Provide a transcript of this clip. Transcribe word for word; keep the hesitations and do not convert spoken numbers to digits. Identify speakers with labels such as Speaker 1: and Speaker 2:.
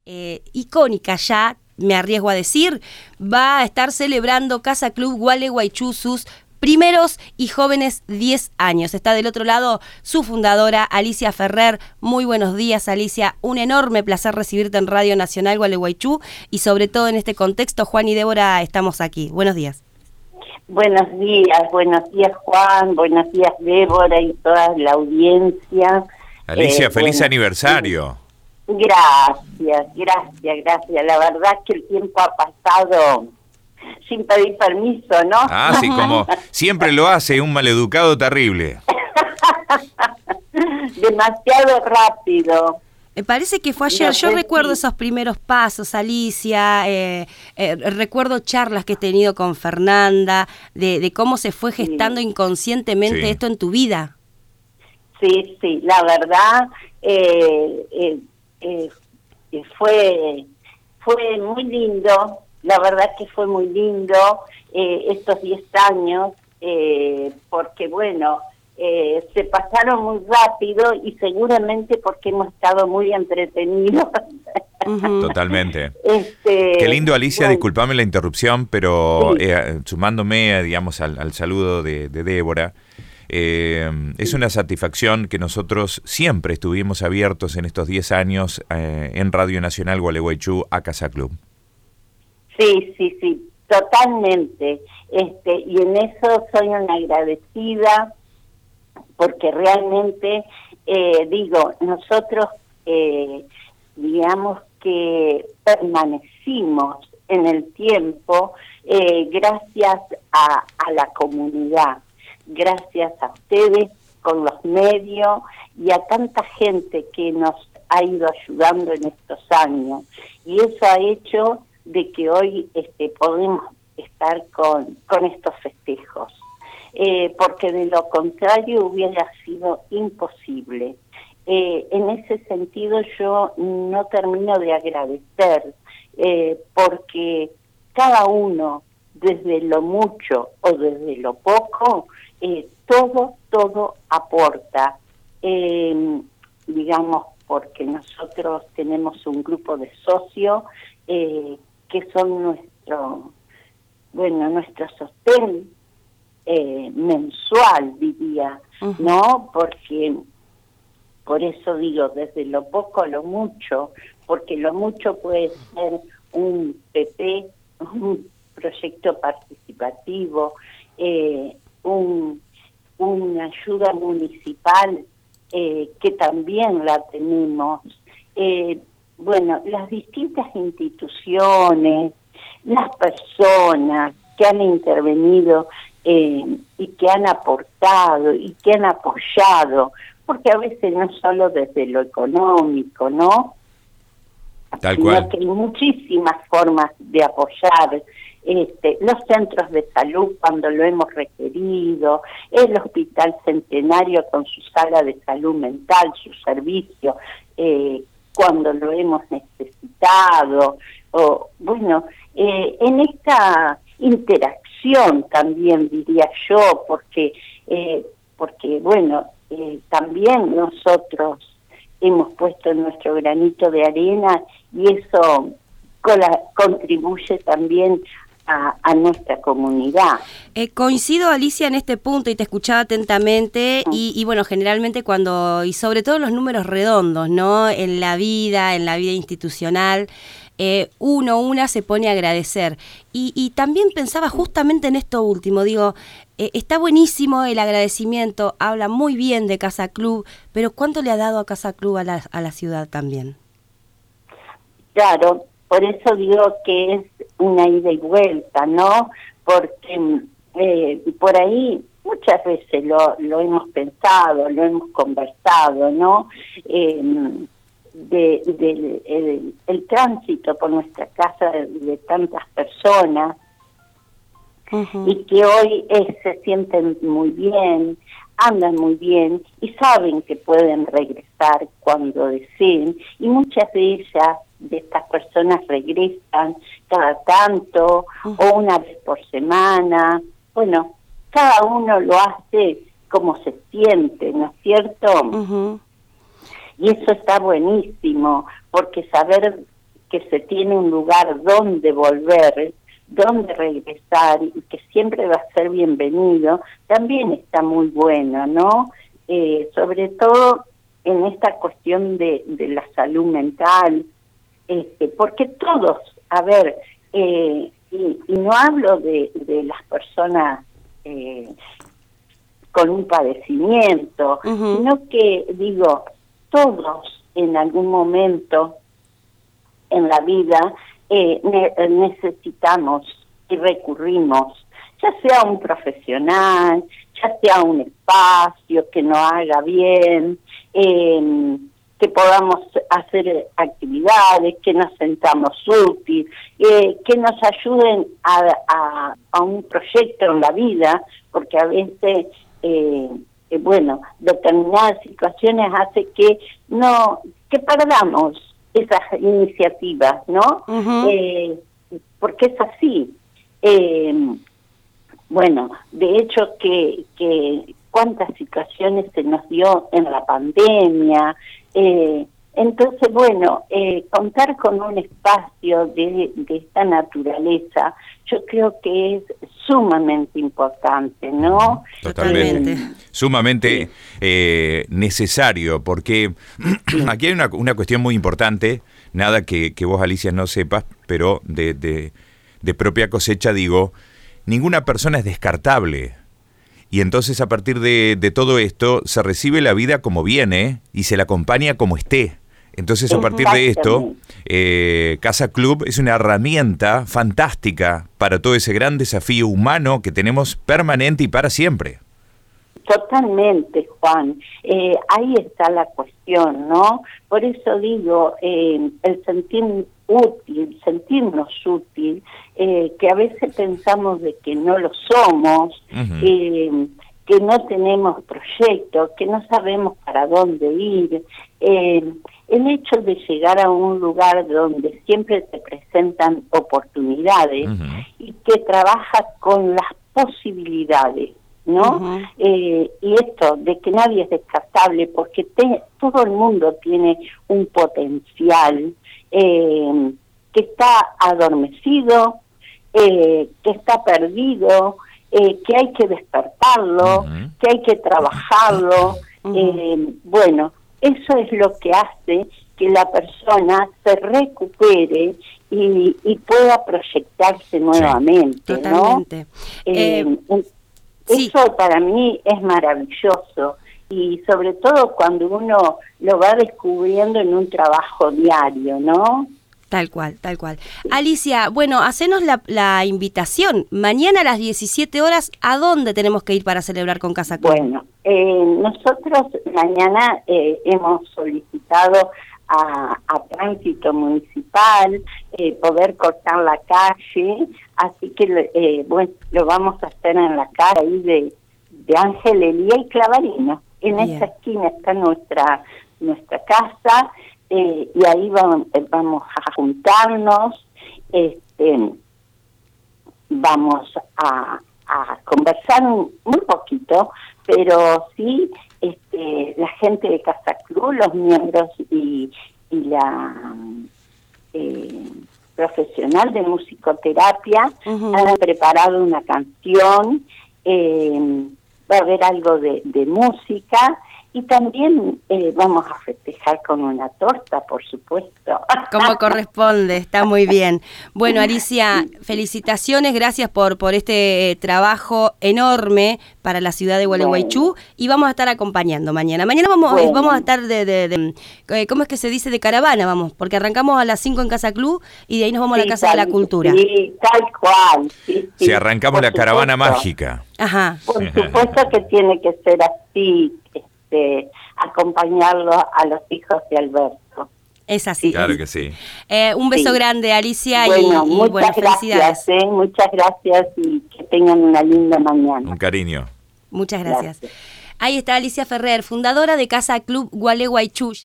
Speaker 1: eh, icónica ya, me arriesgo a decir, va a estar celebrando Casa Club Gualeguaychú sus primeros y jóvenes diez años. Está del otro lado su fundadora, Alicia Ferrer. Muy buenos días, Alicia. Un enorme placer recibirte en Radio Nacional Gualeguaychú y sobre todo en este contexto, Juan y Débora, estamos aquí. Buenos días.
Speaker 2: Buenos días, buenos días Juan, buenos días Débora y toda la audiencia.
Speaker 3: Alicia,
Speaker 2: eh,
Speaker 3: feliz
Speaker 2: bueno,
Speaker 3: aniversario.
Speaker 2: Gracias, gracias, gracias. La verdad que el tiempo ha pasado sin pedir permiso, ¿no?
Speaker 3: Ah, sí, como siempre lo hace, un maleducado terrible.
Speaker 2: Demasiado rápido.
Speaker 1: Me parece que fue ayer.
Speaker 2: No
Speaker 1: Yo
Speaker 2: sé
Speaker 1: recuerdo
Speaker 2: si...
Speaker 1: esos primeros pasos, Alicia, eh, eh, recuerdo charlas que he tenido con Fernanda, de, de cómo se fue gestando sí. inconscientemente sí. esto en tu vida.
Speaker 2: Sí, sí, la verdad eh, eh, eh, fue, fue muy lindo, la verdad que fue muy lindo eh, estos diez años, eh, porque bueno... Eh, se pasaron muy rápido y seguramente porque hemos estado muy entretenidos.
Speaker 3: Uh-huh. Totalmente.
Speaker 2: Este,
Speaker 3: Qué lindo, Alicia,
Speaker 2: bueno.
Speaker 3: Disculpame la interrupción, pero
Speaker 2: Sí.
Speaker 3: eh, sumándome, digamos, al, al saludo de, de Débora, eh, es una satisfacción que nosotros siempre estuvimos abiertos en estos diez años eh, en Radio Nacional Gualeguaychú a Casa Club.
Speaker 2: Sí, sí, sí, totalmente. Este, y en eso soy una agradecida, porque realmente, eh, digo, nosotros, eh, digamos que permanecimos en el tiempo eh, gracias a, a la comunidad, gracias a ustedes con los medios y a tanta gente que nos ha ido ayudando en estos años. Y eso ha hecho de que hoy este, podemos estar con, con estos festejos. Eh, porque de lo contrario hubiera sido imposible. Eh, en ese sentido yo no termino de agradecer, eh, porque cada uno, desde lo mucho o desde lo poco, eh, todo, todo aporta. Eh, digamos, porque nosotros tenemos un grupo de socios eh, que son nuestro, bueno, nuestro sostén, Eh, mensual, diría, uh-huh. ¿no? Porque, por eso digo, desde lo poco a lo mucho, porque lo mucho puede ser un P P, un proyecto participativo, eh, un, una ayuda municipal, eh, que también la tenemos, eh, bueno, las distintas instituciones, las personas que han intervenido Eh, y que han aportado y que han apoyado, porque a veces no solo desde lo económico, ¿no?
Speaker 3: Tal
Speaker 2: Sino
Speaker 3: cual.
Speaker 2: que hay muchísimas formas de apoyar, este, los centros de salud cuando lo hemos requerido, el Hospital Centenario con su sala de salud mental, su servicio, eh, cuando lo hemos necesitado, o bueno, eh, en esta interacción también diría yo, porque eh, porque bueno, eh, también nosotros hemos puesto nuestro granito de arena y eso cola, contribuye también a, a nuestra comunidad.
Speaker 1: Eh, coincido, Alicia, en este punto y te escuchaba atentamente y, y bueno, generalmente cuando, y sobre todo los números redondos, ¿no? En la vida, en la vida institucional, eh, uno, una se pone a agradecer. Y, y también pensaba justamente en esto último, digo, eh, está buenísimo el agradecimiento, habla muy bien de Casa Club, pero ¿cuánto le ha dado a Casa Club a la, a la ciudad también?
Speaker 2: Claro, por eso digo que es una ida y vuelta, ¿no? Porque eh, por ahí muchas veces lo, lo hemos pensado, lo hemos conversado, ¿no? Eh, de, de el, el tránsito por nuestra casa de, de tantas personas, uh-huh. y que hoy eh, se sienten muy bien, andan muy bien y saben que pueden regresar cuando deseen, y muchas de ellas, de estas personas, regresan cada tanto, uh-huh. o una vez por semana. Bueno, cada uno lo hace como se siente, ¿no es cierto? Uh-huh. Y eso está buenísimo, porque saber que se tiene un lugar donde volver, donde regresar y que siempre va a ser bienvenido, también está muy bueno, ¿no? Eh, sobre todo en esta cuestión de, de la salud mental, este, porque todos, a ver, eh, y, y no hablo de, de las personas eh, con un padecimiento, uh-huh. sino que, digo, todos en algún momento en la vida eh, ne- necesitamos y recurrimos, ya sea un profesional, ya sea un espacio que nos haga bien, eh, que podamos hacer actividades, que nos sentamos útiles, eh, que nos ayuden a, a, a un proyecto en la vida, porque a veces, eh, eh, bueno, determinadas situaciones hace que no, que perdamos esas iniciativas, ¿no? Uh-huh. Eh, porque es así. Eh, bueno, de hecho que, que cuántas situaciones se nos dio en la pandemia, eh, entonces bueno, eh, contar con un espacio de, de esta naturaleza, yo creo que es sumamente importante, ¿no?
Speaker 3: Totalmente, eh, sumamente eh, necesario, porque aquí hay una, una cuestión muy importante, nada que, que vos, Alicia, no sepas, pero de, de, de propia cosecha digo, ninguna persona es descartable. Y entonces a partir de, de todo esto se recibe la vida como viene y se la acompaña como esté. Entonces a partir de esto, eh, Casa Club es una herramienta fantástica para todo ese gran desafío humano que tenemos permanente y para siempre.
Speaker 2: Totalmente, Juan. Eh, ahí está la cuestión, ¿no? Por eso digo, eh, el sentir útil, sentirnos útil, eh, que a veces pensamos de que no lo somos, uh-huh. eh, que no tenemos proyectos, que no sabemos para dónde ir. Eh, el hecho de llegar a un lugar donde siempre te presentan oportunidades uh-huh. y que trabajas con las posibilidades, ¿no? Uh-huh. Eh, y esto de que nadie es descartable, porque te, todo el mundo tiene un potencial eh, que está adormecido, eh, que está perdido, eh, que hay que despertarlo, uh-huh. que hay que trabajarlo. Uh-huh. Eh, bueno, eso es lo que hace que la persona se recupere y, y pueda proyectarse nuevamente, sí,
Speaker 1: totalmente.
Speaker 2: ¿no? Eh, eh, Sí. Eso para mí es maravilloso y sobre todo cuando uno lo va descubriendo en un trabajo diario, ¿no?
Speaker 1: Tal cual, tal cual. Alicia, bueno, hacenos la, la invitación. Mañana a las diecisiete horas, ¿a dónde tenemos que ir para celebrar con Casa Club?
Speaker 2: Bueno, eh, nosotros mañana eh, hemos solicitado A, a tránsito municipal, eh, poder cortar la calle, así que eh, bueno, lo vamos a hacer en la calle ahí de, de Ángel Elía y Clavarino. En Bien. Esta esquina está nuestra nuestra casa eh, y ahí vamos, vamos a juntarnos, este, vamos a, a conversar un, un poquito, pero sí este, la gente de Casa Club, los miembros y, y la eh, profesional de musicoterapia uh-huh. han preparado una canción, eh, va a haber algo de, de música y también eh, vamos a festejar con una torta, por supuesto.
Speaker 1: Como corresponde, está muy bien. Bueno, Alicia, felicitaciones, gracias por por este trabajo enorme para la ciudad de Gualeguaychú bueno. y vamos a estar acompañando mañana. Mañana vamos bueno. vamos a estar de, de, de, ¿cómo es que se dice? De caravana, vamos, porque arrancamos a las cinco en Casa Club y de ahí nos vamos sí, a la Casa tal, de la Cultura.
Speaker 2: Sí, tal cual. Sí, sí.
Speaker 3: Si arrancamos la caravana mágica.
Speaker 1: Ajá.
Speaker 2: Por supuesto que tiene que ser así, de acompañarlo a los hijos de Alberto.
Speaker 1: Es así.
Speaker 3: Claro que sí.
Speaker 1: Eh, un beso sí. grande, Alicia,
Speaker 2: bueno,
Speaker 1: y, y
Speaker 2: muchas
Speaker 1: bueno, felicidades.
Speaker 2: Gracias, eh, muchas gracias y que tengan una linda mañana.
Speaker 3: Un cariño.
Speaker 1: Muchas gracias. gracias. Ahí está Alicia Ferrer, fundadora de Casa Club Gualeguaychú.